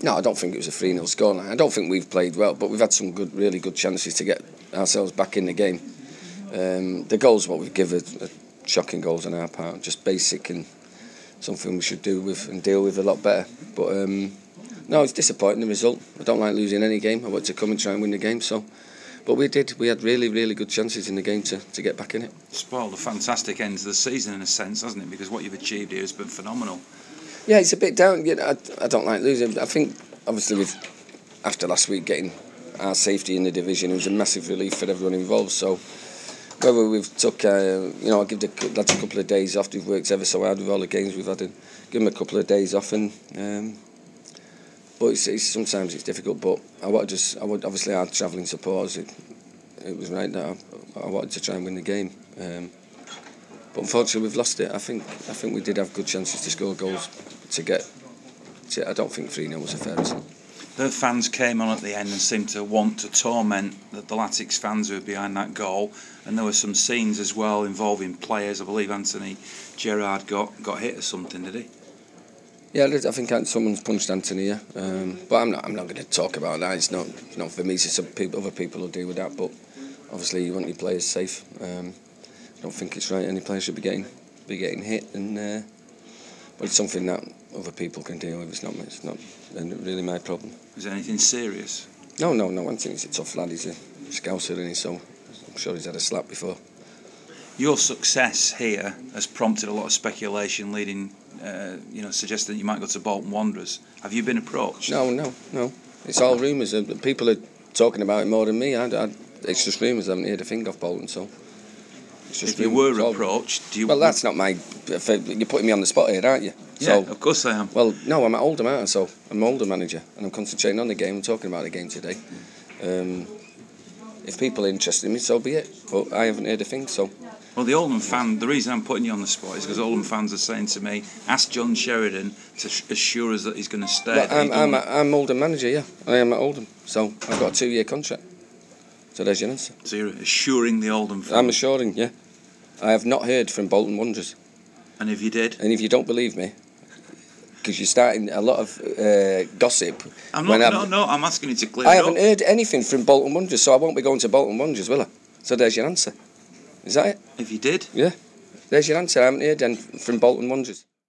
No, I don't think it was a 3-0 scoreline. I don't think we've played well, but we've had some really good chances to get ourselves back in the game. The goals what we've given are shocking goals on our part, just basic and something we should do with and deal with a lot better. But no, it's disappointing, the result. I don't like losing any game. I want to come and try and win the game, so... But we did. We had really good chances in the game to get back in it. Spoiled a fantastic end to the season in a sense, hasn't it? Because what you've achieved here has been phenomenal. Yeah, it's a bit down. You know, I don't like losing. I think, obviously, after last week getting our safety in the division, it was a massive relief for everyone involved. So whether we've took, I give the lads a couple of days off. They've worked ever so hard with all the games we've had. And give them a couple of days off and... But it's sometimes it's difficult. But obviously our travelling supporters. It was right that I wanted to try and win the game. But unfortunately we've lost it. I think we did have good chances to score goals to get. I don't think 3-0 was a fair result. The fans came on at the end and seemed to want to torment the Latics fans who were behind that goal. And there were some scenes as well involving players. I believe Anthony Gerrard got hit or something, did he? Yeah, I think someone's punched Anthony. Yeah, but I'm not going to talk about that. It's not for me. It's other people will deal with that. But obviously, you want your players safe. I don't think it's right. Any player should be getting hit, and but it's something that other people can deal with. It's not really my problem. Is there anything serious? No. Anthony's a tough lad. He's a Scouser, and so I'm sure he's had a slap before. Your success here has prompted a lot of speculation, leading, suggesting that you might go to Bolton Wanderers. Have you been approached? No. It's all rumours. People are talking about it more than me. It's just rumours. I haven't heard a thing off Bolton, so. It's just if you were approached, Well, that's not my... You're putting me on the spot here, aren't you? Yeah, of course I am. Well, no, I'm at Oldham, aren't I? So I'm an Oldham manager, and I'm concentrating on the game. I'm talking about the game today. If people are interested in me, so be it. But I haven't heard a thing, so... Well, the Oldham fan, the reason I'm putting you on the spot is because Oldham fans are saying to me, ask John Sheridan to assure us that he's going to stay. Well, I'm Oldham manager, yeah. I am at Oldham, so I've got a 2-year contract. So there's your answer. So you're assuring the Oldham fans? I'm assuring, yeah. I have not heard from Bolton Wanderers. And if you did? And if you don't believe me, because you're starting a lot of gossip. I'm asking you to clear it up. I haven't haven't heard anything from Bolton Wanderers, so I won't be going to Bolton Wanderers, will I? So there's your answer. Is that it? If you did? Yeah. There's your answer. I haven't heard from Bolton Wanderers.